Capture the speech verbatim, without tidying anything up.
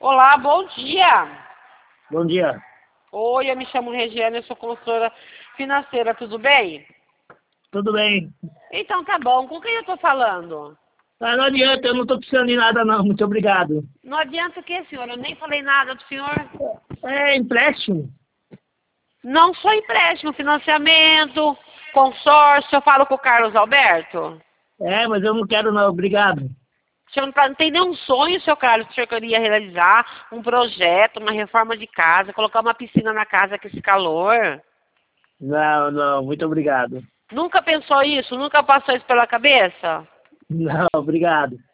Olá, bom dia. Bom dia. Oi, eu me chamo Regiane, eu sou consultora financeira, tudo bem? Tudo bem? Então tá bom, com quem eu tô falando? Ah, não adianta, eu não estou precisando de nada não, muito obrigado. Não adianta o que, senhor? Eu nem falei nada do senhor. É empréstimo? Não só empréstimo, financiamento, consórcio, eu falo com o Carlos Alberto. É, mas eu não quero não, obrigado. O senhor não tá- não tem nenhum sonho, seu Carlos, que o senhor queria realizar? Um projeto, uma reforma de casa, colocar uma piscina na casa com esse calor? Não, não, muito obrigado. Nunca pensou isso? Nunca passou isso pela cabeça? Não, obrigado.